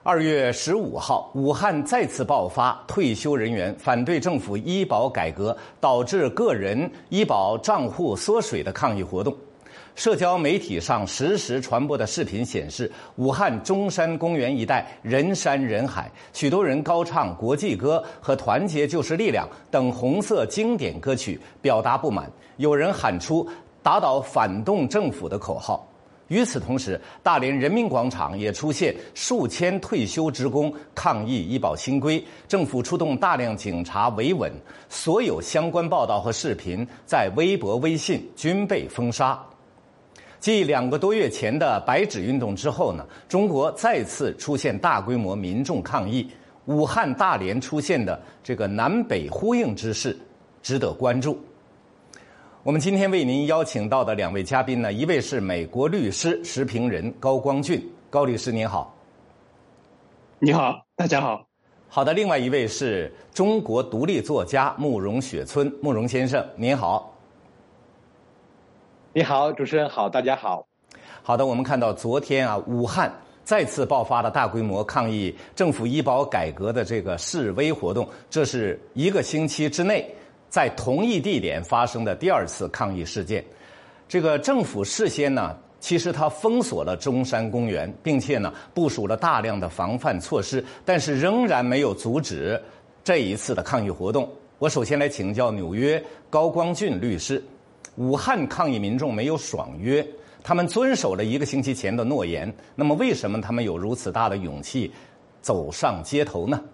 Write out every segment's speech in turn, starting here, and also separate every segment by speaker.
Speaker 1: 2月15号，武汉再次爆发退休人员反对政府医保改革导致个人医保账户缩水的抗议活动。社交媒体上实时传播的视频显示，武汉中山公园一带人山人海，许多人高唱国际歌和团结就是力量等红色经典歌曲表达不满，有人喊出打倒反动政府的口号。与此同时，大连人民广场也出现数千退休职工抗议医保新规，政府出动大量警察维稳，所有相关报道和视频在微博、微信均被封杀。继2个多月前的白纸运动之后呢，中国再次出现大规模民众抗议，武汉、大连出现的这个南北呼应之势，值得关注。我们今天为您邀请到的2位嘉宾呢，一位是美国律师、时评人高光俊，高律师您好。
Speaker 2: 你好，大家好。
Speaker 1: 好的，另外一位是中国独立作家慕容雪村，慕容先生您好。
Speaker 3: 你好，主持人好，大家好。
Speaker 1: 好的，我们看到昨天武汉再次爆发了大规模抗议政府医保改革的这个示威活动，这是1个星期之内在同一地点发生的第2次抗议事件。这个政府事先呢，其实它封锁了中山公园，并且呢部署了大量的防范措施，但是仍然没有阻止这一次的抗议活动。我首先来请教纽约高光俊律师，武汉抗议民众没有爽约，他们遵守了1个星期前的诺言，那么为什么他们有如此大的勇气走上街头呢？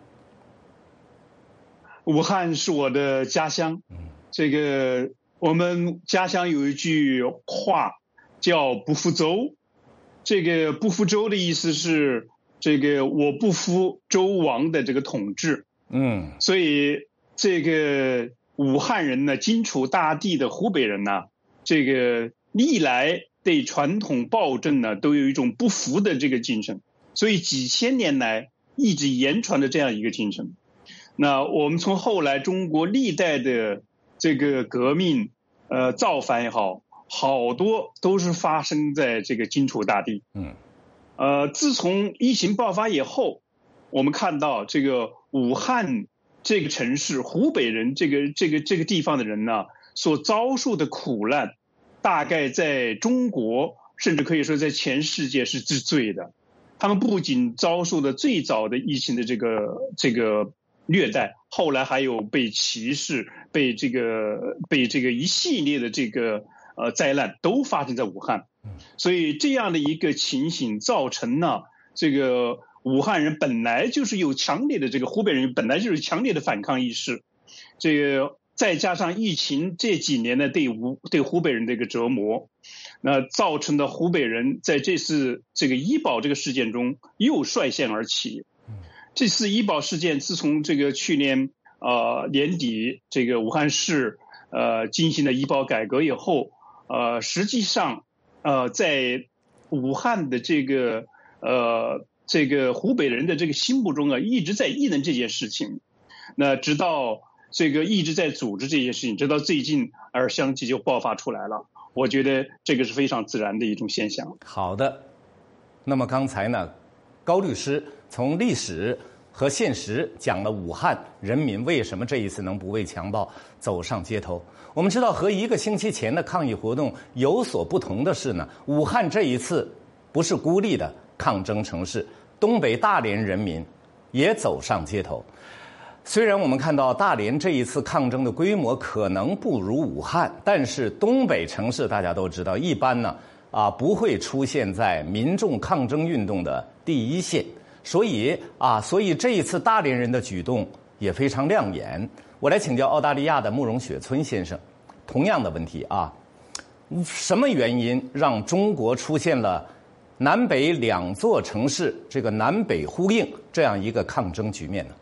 Speaker 2: 武汉是我的家乡，这个我们家乡有一句话叫不服周，这个不服周的意思是这个我不服周王的这个统治。所以这个武汉人呢，荆楚大地的湖北人呢，这个历来对传统暴政呢都有一种不服的这个精神，所以几千年来一直言传的这样一个精神。那我们从后来中国历代的这个革命造反也好，好多都是发生在这个荆楚大地。自从疫情爆发以后，我们看到这个武汉这个城市，湖北人这个地方的人呢，所遭受的苦难，大概在中国甚至可以说在全世界是之最的。他们不仅遭受的最早的疫情的这个虐待，后来还有被歧视，被这个一系列的这个灾难都发生在武汉。所以这样的一个情形造成呢，这个武汉人本来就是有强烈的，这个湖北人本来就是强烈的反抗意识，这个再加上疫情这几年的对湖北人的一个折磨，那造成的湖北人在这次这个医保这个事件中又率先而起。这次医保事件自从这个去年年底这个武汉市进行了医保改革以后，实际上在武汉的这个湖北人的这个心目中一直在议论这件事情。那直到这个一直在组织这件事情，直到最近而相继就爆发出来了。我觉得这个是非常自然的一种现象。
Speaker 1: 好的，那么刚才呢，高律师从历史和现实讲了武汉人民为什么这一次能不畏强暴走上街头。我们知道和1个星期前的抗议活动有所不同的是呢，武汉这一次不是孤立的抗争城市，东北大连人民也走上街头。虽然我们看到大连这一次抗争的规模可能不如武汉，但是东北城市大家都知道一般呢不会出现在民众抗争运动的第一线，所以这一次大连人的举动也非常亮眼。我来请教澳大利亚的慕容雪村先生，同样的问题什么原因让中国出现了南北2座城市这个南北呼应这样一个抗争局面呢？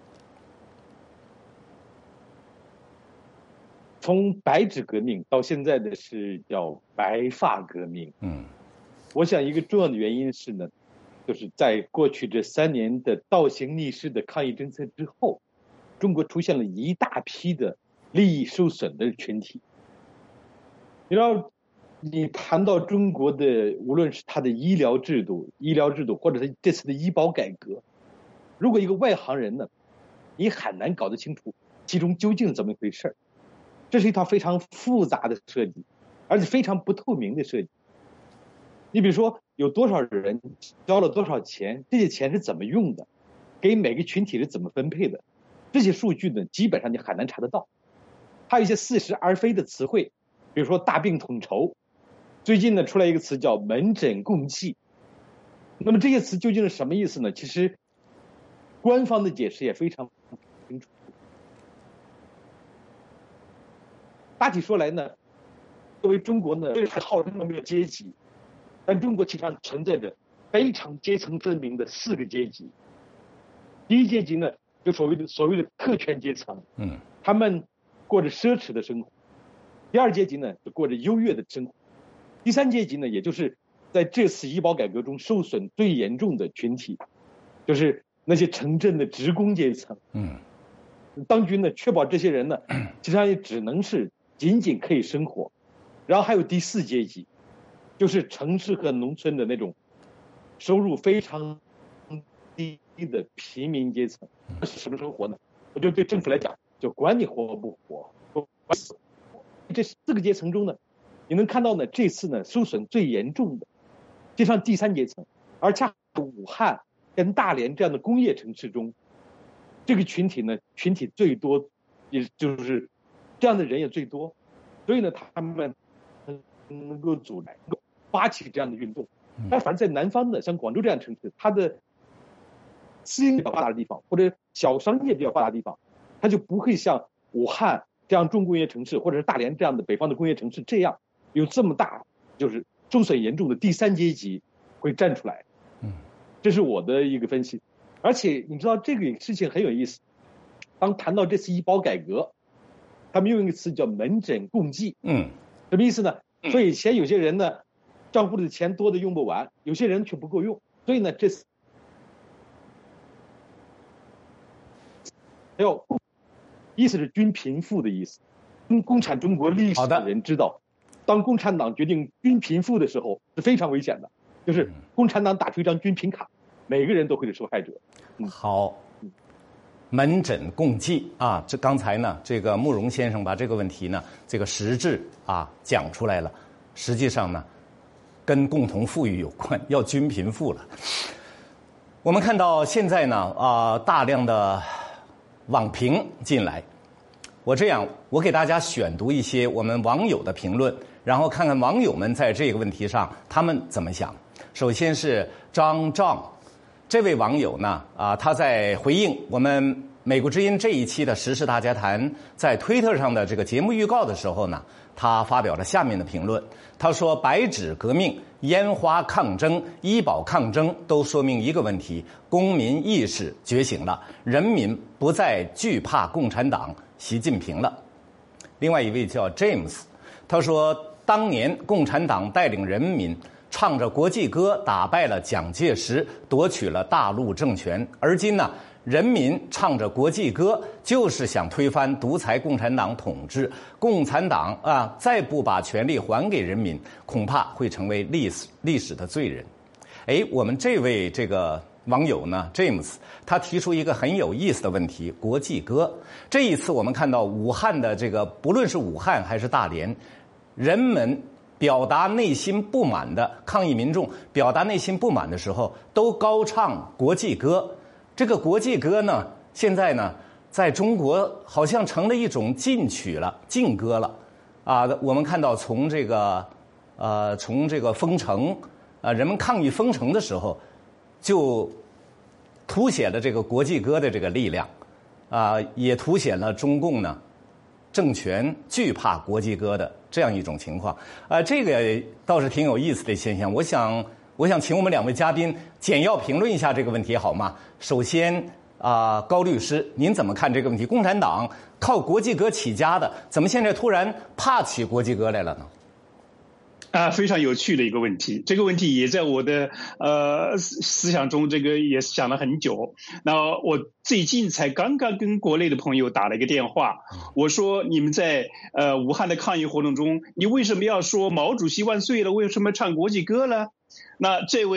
Speaker 3: 从白纸革命到现在的是叫白发革命。我想一个重要的原因是呢，就是在过去这3年的倒行逆施的抗疫政策之后，中国出现了一大批的利益受损的群体。你谈到中国的无论是它的医疗制度或者是这次的医保改革， 如果一个外行人呢，你很难搞得清楚其中究竟怎么一回事儿。这是一套非常复杂的设计，而且非常不透明的设计。你比如说，有多少人交了多少钱，这些钱是怎么用的，给每个群体是怎么分配的，这些数据呢，基本上你很难查得到。还有一些似是而非的词汇，比如说大病统筹，最近呢出来一个词叫门诊共济。那么这些词究竟是什么意思呢？其实官方的解释也非常清楚。大体说来呢，作为中国呢，这是号称没有阶级，但中国其实上存在着非常阶层分明的4个阶级。第一阶级呢，就所谓的特权阶层，他们过着奢侈的生活。第二阶级呢，就过着优越的生活。第三阶级呢，也就是在这次医保改革中受损最严重的群体，就是那些城镇的职工阶层。当局呢，确保这些人呢，实际上也只能是仅仅可以生活。然后还有第4阶级，就是城市和农村的那种收入非常低的平民阶层。是什么生活呢？我就对政府来讲，就管你活不活，这4个阶层中呢，你能看到呢，这次呢受损最严重的，就像第3阶层，而恰好武汉跟大连这样的工业城市中，这个群体最多，也就是这样的人也最多，所以呢，他们能够组织、发起这样的运动。但反正在南方的，像广州这样的城市，它的私营比较发达的地方，或者小商业比较发达的地方，它就不会像武汉这样重工业城市，或者是大连这样的北方的工业城市这样有这么大，就是受损严重的第3阶级会站出来。这是我的一个分析。而且你知道这个事情很有意思，当谈到这次医保改革，他们用一个词叫门诊共济。什么意思呢？所以以前有些人呢，账户里的钱多的用不完，有些人却不够用，所以呢，这次还有意思是均贫富的意思。共产中国历史的人知道，当共产党决定均贫富的时候是非常危险的，就是共产党打出一张均贫卡，每个人都会是受害者。
Speaker 1: 好，门诊共济啊，这刚才呢，这个慕容先生把这个问题呢，这个实质啊讲出来了。实际上呢，跟共同富裕有关，要均贫富了。我们看到现在呢，大量的网评进来，我给大家选读一些我们网友的评论，然后看看网友们在这个问题上他们怎么想。首先是张丈。这位网友呢，他在回应我们美国之音这一期的时事大家谈在推特上的这个节目预告的时候呢，他发表了下面的评论。他说：白纸革命、烟花抗争、医保抗争都说明一个问题：公民意识觉醒了，人民不再惧怕共产党习近平了。另外一位叫 James， 他说：当年共产党带领人民唱着国际歌打败了蒋介石，夺取了大陆政权。而今呢，人民唱着国际歌，就是想推翻独裁共产党统治。共产党再不把权力还给人民，恐怕会成为历史的罪人。我们这位这个网友呢 James， 他提出一个很有意思的问题：国际歌。这一次我们看到武汉的这个，不论是武汉还是大连，人们表达内心不满的抗议民众表达内心不满的时候，都高唱国际歌。这个国际歌呢，现在呢，在中国好像成了一种禁曲了、禁歌了。我们看到从这个封城，人们抗议封城的时候，就凸显了这个国际歌的这个力量，也凸显了中共呢政权惧怕国际歌的这样一种情况。这个倒是挺有意思的现象。我想请我们2位嘉宾简要评论一下这个问题好吗？首先高律师，您怎么看这个问题？共产党靠国际歌起家的，怎么现在突然怕起国际歌来了呢？
Speaker 2: 非常有趣的一个问题，这个问题也在我的思想中，这个也想了很久。那我最近才刚刚跟国内的朋友打了一个电话，我说你们在武汉的抗议活动中，你为什么要说毛主席万岁了？为什么唱国际歌呢？那这位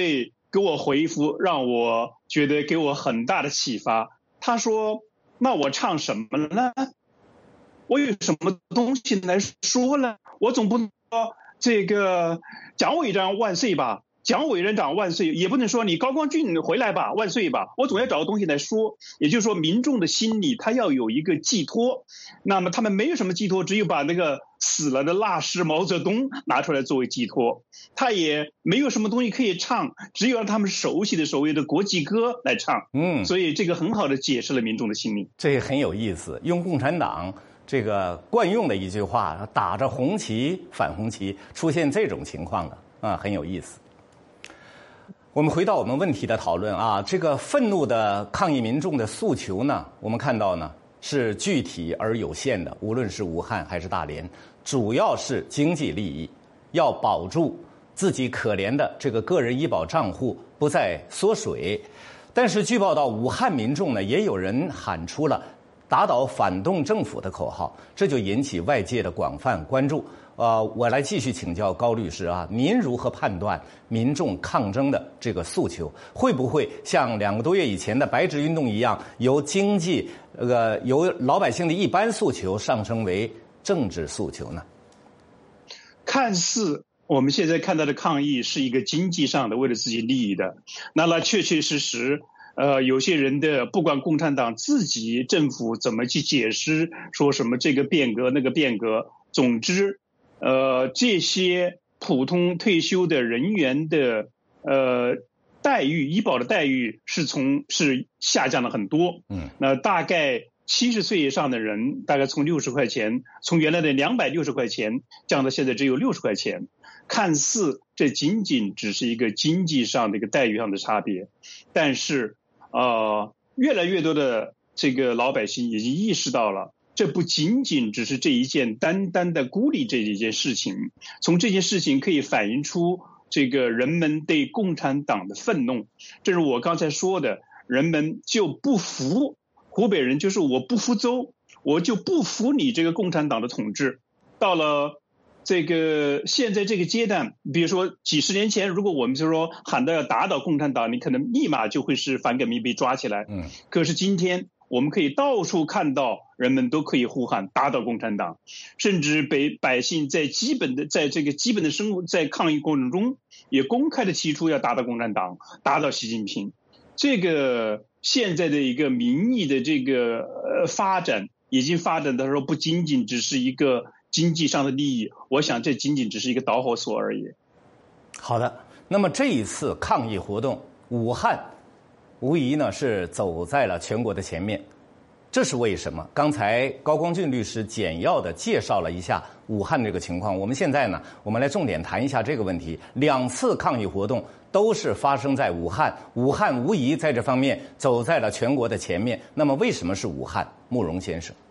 Speaker 2: 给我回复，让我觉得给我很大的启发。他说：“那我唱什么呢？我有什么东西来说呢？我总不能说这个蒋委员长万岁吧，蒋委员长万岁，也不能说你高光俊回来吧，万岁吧。我总要找个东西来说。也就是说，民众的心里他要有一个寄托。那么他们没有什么寄托，只有把那个死了的辣师毛泽东拿出来作为寄托。他也没有什么东西可以唱，只有让他们熟悉的所谓的国际歌来唱。所以这个很好的解释了民众的心理。
Speaker 1: 这也很有意思，用共产党这个惯用的一句话，打着红旗反红旗，出现这种情况的很有意思。我们回到我们问题的讨论啊，这个愤怒的抗议民众的诉求呢，我们看到呢是具体而有限的，无论是武汉还是大连，主要是经济利益，要保住自己可怜的这个个人医保账户不再缩水。但是据报道，武汉民众呢也有人喊出了打倒反动政府的口号，这就引起外界的广泛关注。我来继续请教高律师啊，您如何判断民众抗争的这个诉求，会不会像2个多月以前的白纸运动一样，由经济由老百姓的一般诉求上升为政治诉求呢？
Speaker 2: 看似我们现在看到的抗议是一个经济上的，为了自己利益的，那确确实实。有些人的不管共产党自己政府怎么去解释，说什么这个变革那个变革，总之，这些普通退休的人员的待遇，医保的待遇是下降了很多。那大概70岁以上的人，大概从60块钱，从原来的260块钱降到现在只有60块钱。看似这仅仅只是一个经济上的一个待遇上的差别，但是越来越多的这个老百姓已经意识到了，这不仅仅只是这一件单单的孤立这一件事情，从这件事情可以反映出这个人们对共产党的愤怒。正如我刚才说的，人们就不服，湖北人就是我不服周，我就不服你这个共产党的统治。到了这个现在这个阶段，比如说几十年前，如果我们就说喊到要打倒共产党，你可能立马就会是反革命被抓起来。可是今天我们可以到处看到，人们都可以呼喊打倒共产党，甚至百姓在这个基本的生活，在抗议过程中也公开的提出要打倒共产党，打倒习近平。这个现在的一个民意的这个发展，已经发展到说不仅仅只是一个经济上的利益，我想这仅仅只是一个导火索而已。
Speaker 1: 好的，那么这一次抗议活动，武汉无疑呢是走在了全国的前面，这是为什么？刚才高光俊律师简要的介绍了一下武汉这个情况，我们现在呢，我们来重点谈一下这个问题。2次抗议活动都是发生在武汉，武汉无疑在这方面走在了全国的前面。那么为什么是武汉？慕容先生。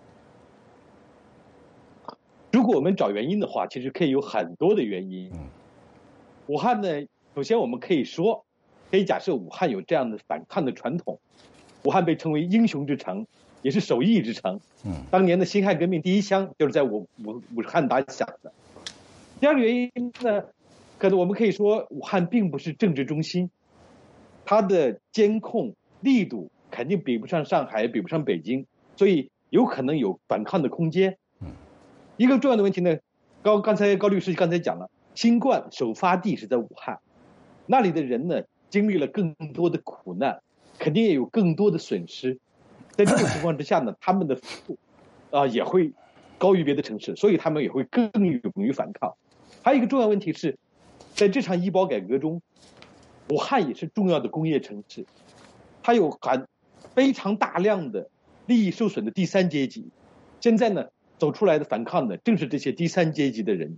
Speaker 3: 如果我们找原因的话，其实可以有很多的原因。武汉呢，首先我们可以假设武汉有这样的反抗的传统，武汉被称为英雄之城，也是首义之城。当年的辛亥革命第1枪就是在武汉打响的。第二个原因呢，可能我们可以说武汉并不是政治中心，它的监控力度肯定比不上上海，比不上北京，所以有可能有反抗的空间。一个重要的问题呢，刚才高律师刚才讲了，新冠首发地是在武汉，那里的人呢经历了更多的苦难，肯定也有更多的损失。在这种情况之下呢，他们的也会高于别的城市，所以他们也会更勇于反抗。还有一个重要问题是，在这场医保改革中，武汉也是重要的工业城市，它有非常大量的利益受损的第3阶级。现在呢，走出来的反抗的正是这些第3阶级的人。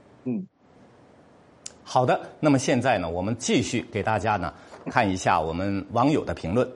Speaker 1: 好的，那么现在呢，我们继续给大家呢看一下我们网友的评论。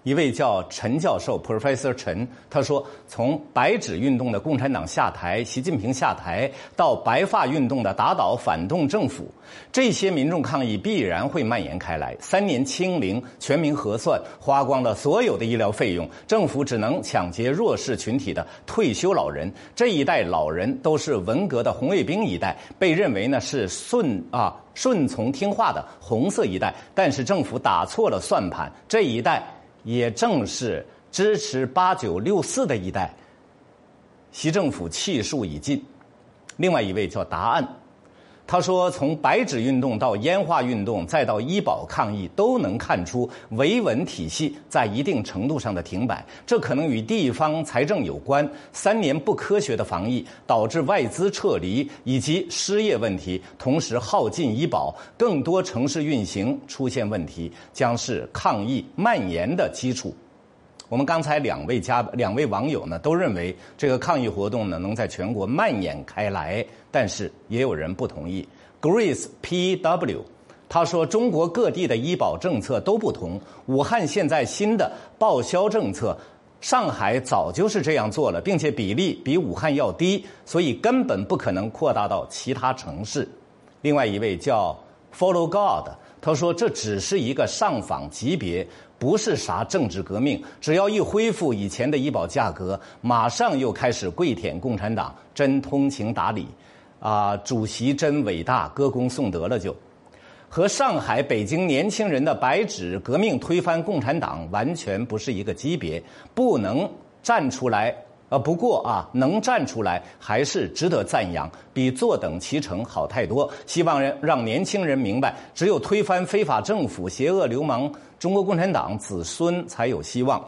Speaker 1: 一位叫陈教授 Professor 陈，他说，从白纸运动的共产党下台，习近平下台，到白发运动的打倒反动政府，这些民众抗议必然会蔓延开来。3年清零，全民核算，花光了所有的医疗费用，政府只能抢劫弱势群体的退休老人。这一代老人都是文革的红卫兵一代，被认为呢是顺从听话的红色一代，但是政府打错了算盘，这一代也正是支持8964的一代。习政府气数已尽。另外一位叫答案，他说，从白纸运动到烟花运动再到医保抗议，都能看出维稳体系在一定程度上的停摆，这可能与地方财政有关。3年不科学的防疫导致外资撤离以及失业问题，同时耗尽医保，更多城市运行出现问题，将是抗疫蔓延的基础。我们刚才两位网友呢都认为这个抗议活动呢能在全国蔓延开来，但是也有人不同意。Grace PW 他说，中国各地的医保政策都不同，武汉现在新的报销政策，上海早就是这样做了，并且比例比武汉要低，所以根本不可能扩大到其他城市。另外一位叫 Follow God， 他说，这只是一个上访级别，不是啥政治革命，只要一恢复以前的医保价格，马上又开始跪舔共产党，真通情达理主席真伟大，歌功颂德了就。和上海、北京年轻人的白纸革命推翻共产党完全不是一个级别，不能站出来。不过能站出来还是值得赞扬，比坐等其成好太多。希望让年轻人明白，只有推翻非法政府、邪恶流氓中国共产党，子孙才有希望。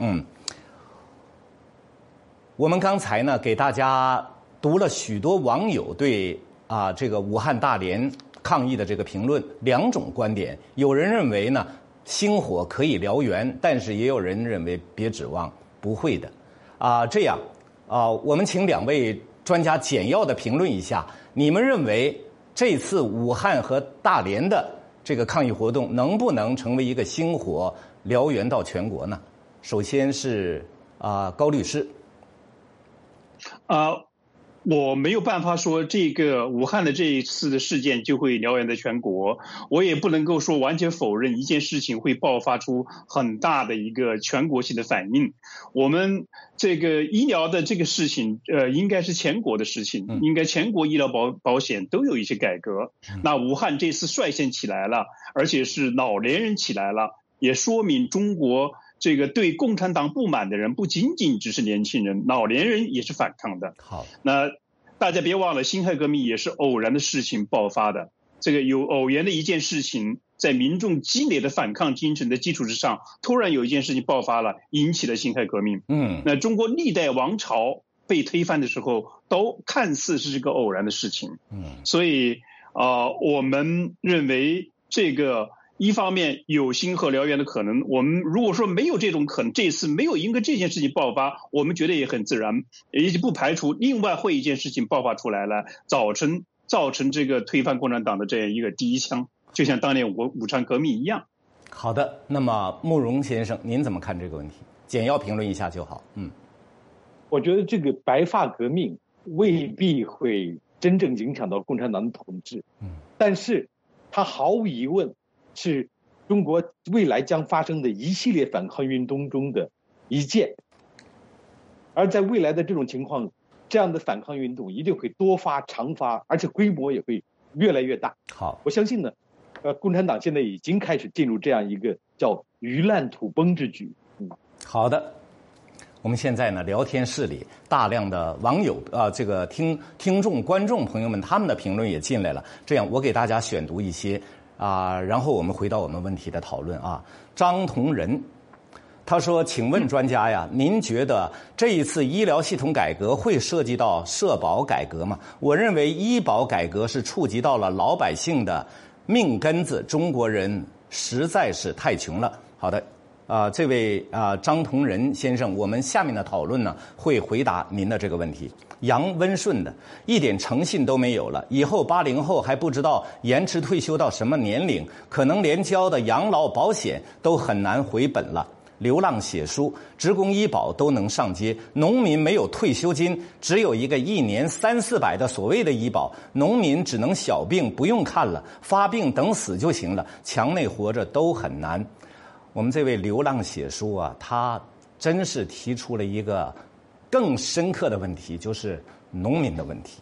Speaker 1: 我们刚才呢给大家读了许多网友对这个武汉大连抗议的这个评论，两种观点。有人认为呢星火可以燎原，但是也有人认为别指望，不会的。这样我们请两位专家简要的评论一下，你们认为这次武汉和大连的这个抗议活动能不能成为一个星火燎原到全国呢？首先是高律师。
Speaker 2: 我没有办法说这个武汉的这一次的事件就会燎原在全国，我也不能够说完全否认一件事情会爆发出很大的一个全国性的反应。我们这个医疗的这个事情应该是全国的事情，应该全国医疗保险都有一些改革。那武汉这次率先起来了，而且是老年人起来了，也说明中国这个对共产党不满的人不仅仅只是年轻人，老年人也是反抗的。
Speaker 1: 好，
Speaker 2: 那大家别忘了，辛亥革命也是偶然的事情爆发的。这个有偶然的一件事情，在民众积累的反抗精神的基础之上，突然有一件事情爆发了，引起了辛亥革命。那中国历代王朝被推翻的时候，都看似是个偶然的事情。所以我们认为这个一方面有星火燎原的可能，我们如果说没有这种可能，这次没有因为这件事情爆发，我们觉得也很自然，也不排除另外会一件事情爆发出来了，造成这个推翻共产党的这样一个第一枪，就像当年武昌革命一样。
Speaker 1: 好的，那么慕容先生您怎么看这个问题？简要评论一下就好。
Speaker 3: 我觉得这个白发革命未必会真正影响到共产党的统治，但是它毫无疑问是中国未来将发生的一系列反抗运动中的一件，而在未来的这种情况，这样的反抗运动一定会多发长发，而且规模也会越来越大。
Speaker 1: 好，
Speaker 3: 我相信呢，共产党现在已经开始进入这样一个叫鱼烂土崩之局。
Speaker 1: 好的，我们现在呢聊天室里大量的网友这个听众观众朋友们他们的评论也进来了，这样我给大家选读一些然后我们回到我们问题的讨论张同仁他说，请问专家呀，您觉得这一次医疗系统改革会涉及到社保改革吗？我认为医保改革是触及到了老百姓的命根子，中国人实在是太穷了。好的，这位张同仁先生，我们下面的讨论呢会回答您的这个问题。杨温顺的一点诚信都没有了，以后80后还不知道延迟退休到什么年龄，可能连交的养老保险都很难回本了。 流浪写书，职工医保都能上街，农民没有退休金，只有一个1年300-400的所谓的医保，农民只能小病不用看了，发病等死就行了，墙内活着都很难。我们这位流浪写书啊，他真是提出了一个更深刻的问题，就是农民的问题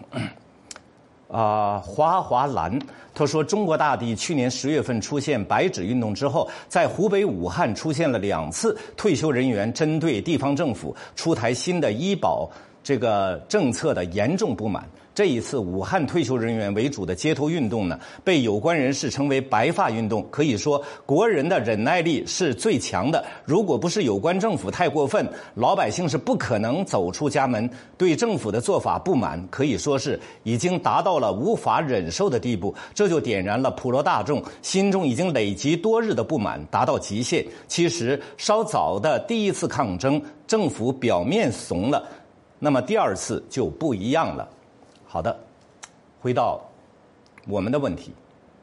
Speaker 1: 啊。华华兰他说，中国大地去年10月份出现白纸运动之后，在湖北武汉出现了2次退休人员针对地方政府出台新的医保这个政策的严重不满。这一次武汉退休人员为主的街头运动呢，被有关人士称为白发运动。可以说国人的忍耐力是最强的，如果不是有关政府太过分，老百姓是不可能走出家门。对政府的做法不满，可以说是已经达到了无法忍受的地步，这就点燃了普罗大众心中已经累积多日的不满，达到极限。其实稍早的第一次抗争，政府表面怂了，那么第2次就不一样了。好的，回到我们的问题，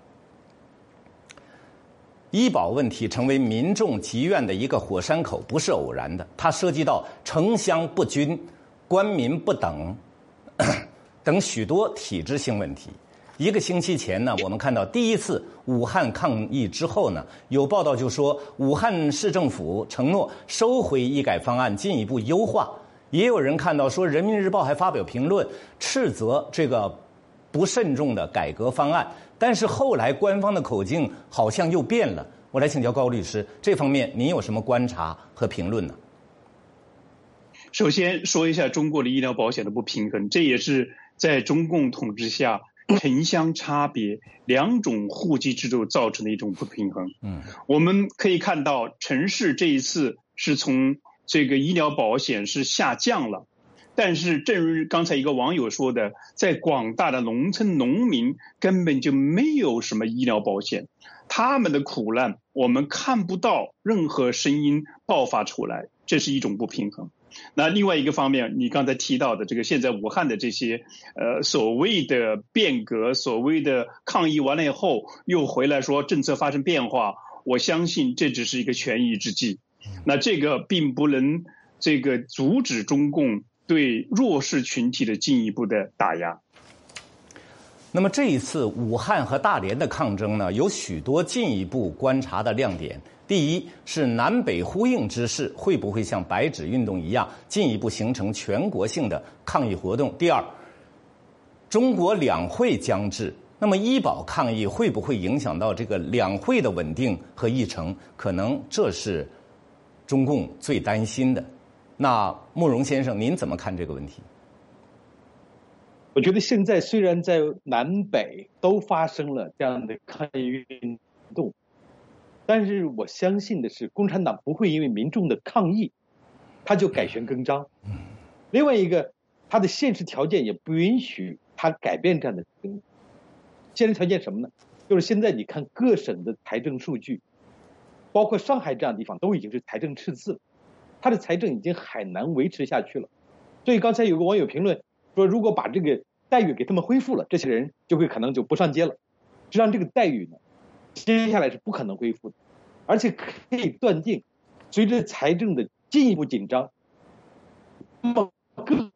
Speaker 1: 医保问题成为民众积怨的一个火山口，不是偶然的，它涉及到城乡不均、官民不等等许多体制性问题。1个星期前呢，我们看到第一次武汉抗疫之后呢，有报道就说武汉市政府承诺收回医改方案，进一步优化。也有人看到说，人民日报还发表评论斥责这个不慎重的改革方案，但是后来官方的口径好像又变了。我来请教高律师，这方面您有什么观察和评论呢？
Speaker 2: 首先说一下中国的医疗保险的不平衡，这也是在中共统治下城乡差别2种户籍制度造成的一种不平衡。我们可以看到城市这一次是从这个医疗保险是下降了，但是正如刚才一个网友说的，在广大的农村农民根本就没有什么医疗保险，他们的苦难我们看不到任何声音爆发出来，这是一种不平衡。那另外一个方面，你刚才提到的这个现在武汉的这些所谓的变革，所谓的抗议完了以后又回来说政策发生变化，我相信这只是一个权宜之计。那这个并不能这个阻止中共对弱势群体的进一步的打压。
Speaker 1: 那么这一次武汉和大连的抗争呢，有许多进一步观察的亮点。第一是南北呼应之势会不会像白纸运动一样进一步形成全国性的抗议活动。第二，中国两会将至，那么医保抗议会不会影响到这个两会的稳定和议程？可能这是中共最担心的。那慕容先生，您怎么看这个问题？
Speaker 3: 我觉得现在虽然在南北都发生了这样的抗议运动，但是我相信的是，共产党不会因为民众的抗议，他就改弦更张。另外一个，他的现实条件也不允许他改变这样的政策。现实条件什么呢？就是现在你看各省的财政数据，包括上海这样的地方都已经是财政赤字了，他的财政已经很难维持下去了。所以刚才有个网友评论说，如果把这个待遇给他们恢复了，这些人就会可能就不上街了。实际上这个待遇呢，接下来是不可能恢复的，而且可以断定，随着财政的进一步紧张，那么各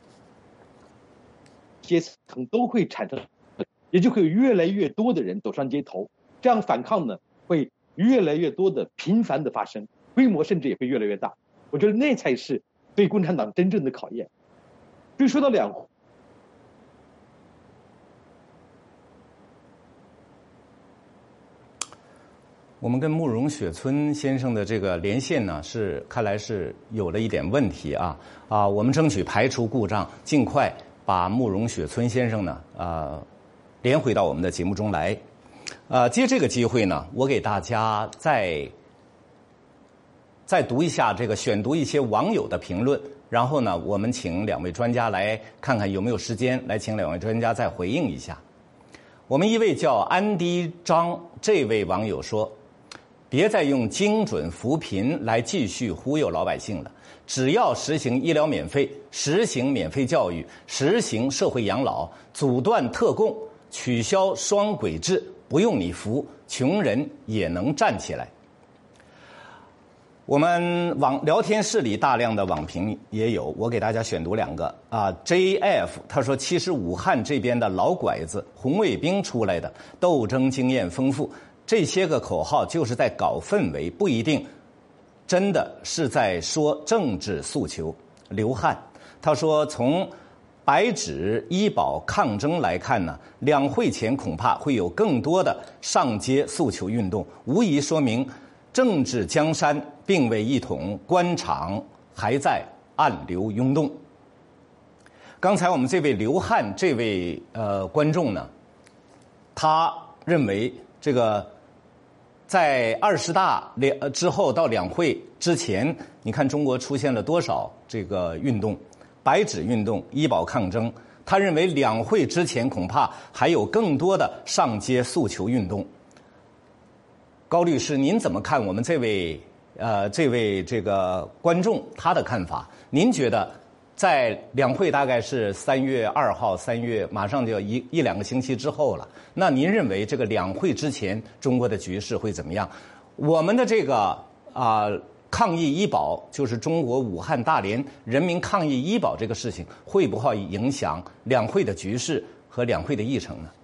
Speaker 3: 阶层都会产生，也就会有越来越多的人走上街头，这样反抗呢会越来越多的频繁的发生，规模甚至也会越来越大。我觉得那才是对共产党真正的考验。至于说到两会，
Speaker 1: 我们跟慕容雪村先生的这个连线呢，看来是有了一点问题啊！我们争取排除故障，尽快把慕容雪村先生呢连回到我们的节目中来。借这个机会呢，我给大家再读一下选读一些网友的评论，然后呢，我们请两位专家来看看有没有时间来请两位专家再回应一下。我们一位叫安迪张这位网友说，别再用精准扶贫来继续忽悠老百姓了，只要实行医疗免费，实行免费教育，实行社会养老，阻断特供，取消双轨制，不用你扶，穷人也能站起来。 我们聊天室里大量的网评也有，我给大家选读2个啊。JF 他说，其实武汉这边的老拐子红卫兵出来的，斗争经验丰富，这些个口号就是在搞氛围，不一定真的是在说政治诉求。刘汉他说，从白纸医保抗争来看呢，两会前恐怕会有更多的上街诉求运动，无疑说明政治江山并未一统，官场还在暗流涌动。刚才我们这位刘汉这位观众呢，他认为这个在20大之后到两会之前，你看中国出现了多少这个运动，白纸运动、医保抗争。他认为两会之前恐怕还有更多的上街诉求运动。高律师，您怎么看我们这位这个观众他的看法？您觉得在两会大概是3月2号，3月马上就一两个星期之后了，那您认为这个两会之前中国的局势会怎么样？我们的这个抗疫医保，就是中国武汉大连人民抗疫医保这个事情，会不会影响两会的局势和两会的议程呢？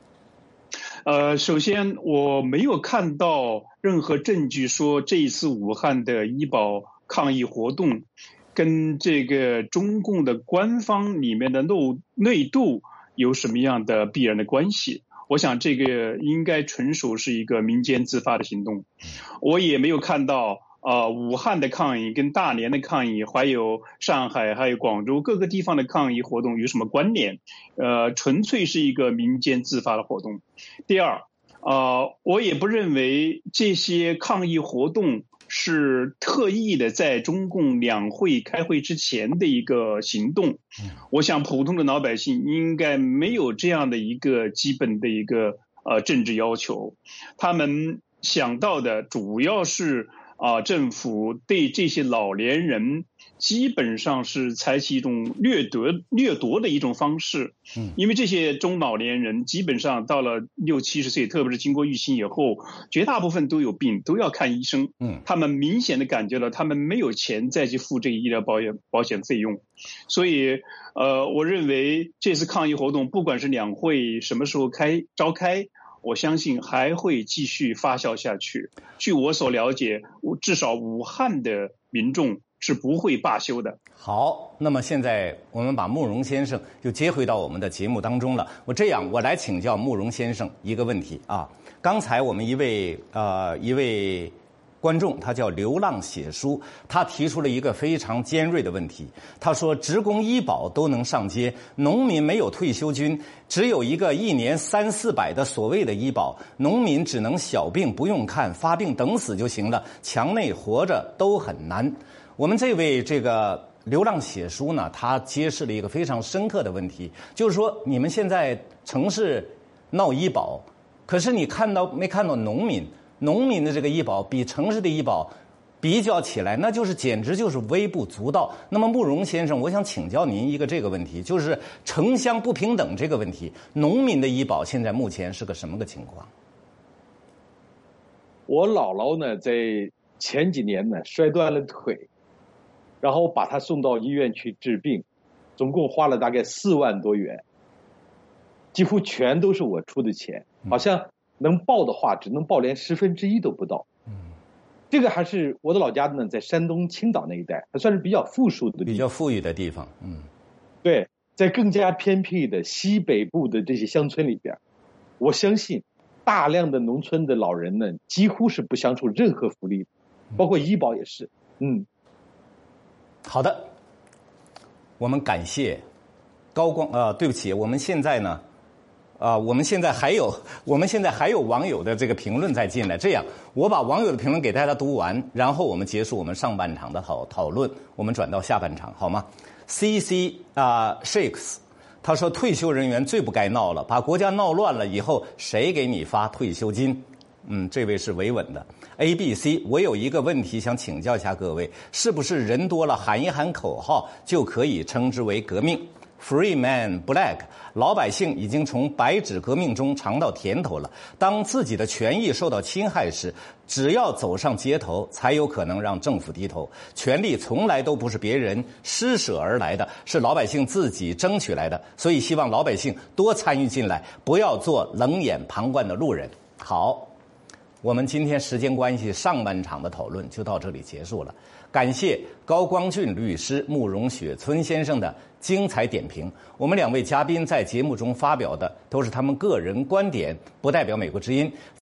Speaker 2: 首先我没有看到任何证据说这一次武汉的医保抗疫活动跟这个中共的官方里面的内斗有什么样的必然的关系。我想这个应该纯属是一个民间自发的行动。我也没有看到武汉的抗议跟大连的抗议，还有上海还有广州各个地方的抗议活动有什么关联，纯粹是一个民间自发的活动。第二，我也不认为这些抗议活动是特意的在中共两会开会之前的一个行动。我想普通的老百姓应该没有这样的一个基本的一个政治要求，他们想到的主要是政府对这些老年人基本上是采取一种掠夺的一种方式。因为这些中老年人基本上到了60-70岁，特别是经过疫情以后，绝大部分都有病，都要看医生。他们明显的感觉到他们没有钱再去付这个医疗保险费用。所以我认为这次抗议活动不管是两会什么时候召开，我相信还会继续发酵下去。据我所了解，至少武汉的民众是不会罢休的。
Speaker 1: 好，那么现在我们把慕容先生就接回到我们的节目当中了。我来请教慕容先生一个问题啊。刚才我们一位观众，他叫流浪写书，他提出了一个非常尖锐的问题。他说，职工医保都能上街，农民没有退休金，只有一个1年300-400的所谓的医保，农民只能小病不用看，发病等死就行了，墙内活着都很难。我们这位这个流浪写书呢，他揭示了一个非常深刻的问题，就是说你们现在城市闹医保，可是你没看到农民的这个医保比城市的医保比较起来，那简直就是微不足道。那么慕容先生，我想请教您一个这个问题，就是城乡不平等这个问题，农民的医保现在目前是个什么个情况？
Speaker 3: 我姥姥呢，在前几年呢摔断了腿，然后把她送到医院去治病，总共花了大概4万多元，几乎全都是我出的钱，好像能报的话只能报连1/10都不到。这个还是我的老家呢，在山东青岛那一带，还算是比较富庶的地方，
Speaker 1: 比较富裕的地方。
Speaker 3: 对，在更加偏僻的西北部的这些乡村里边，我相信大量的农村的老人呢，几乎是不享受任何福利，包括医保也是。
Speaker 1: 好的，我们感谢高光。对不起，我们现在呢。我们现在还有网友的这个评论在进来，这样我把网友的评论给大家读完，然后我们结束我们上半场的讨论，我们转到下半场，好吗？ CC Shakes 他说，退休人员最不该闹了，把国家闹乱了以后谁给你发退休金？这位是维稳的。 ABC 我有一个问题想请教一下各位，是不是人多了喊一喊口号就可以称之为革命？ Free Man Black， 老百姓已经从白纸革命中尝到甜头了。当自己的权益受到侵害时，只要走上街头，才有可能让政府低头。权力从来都不是别人施舍而来的，是老百姓自己争取来的。所以希望老百姓多参与进来，不要做冷眼旁观的路人。好，我们今天时间关系，上半场的讨论就到这里结束了。感谢高光俊律师、慕容雪村先生的精彩点评。我们两位嘉宾在节目中发表的都是他们个人观点，不代表美国之音。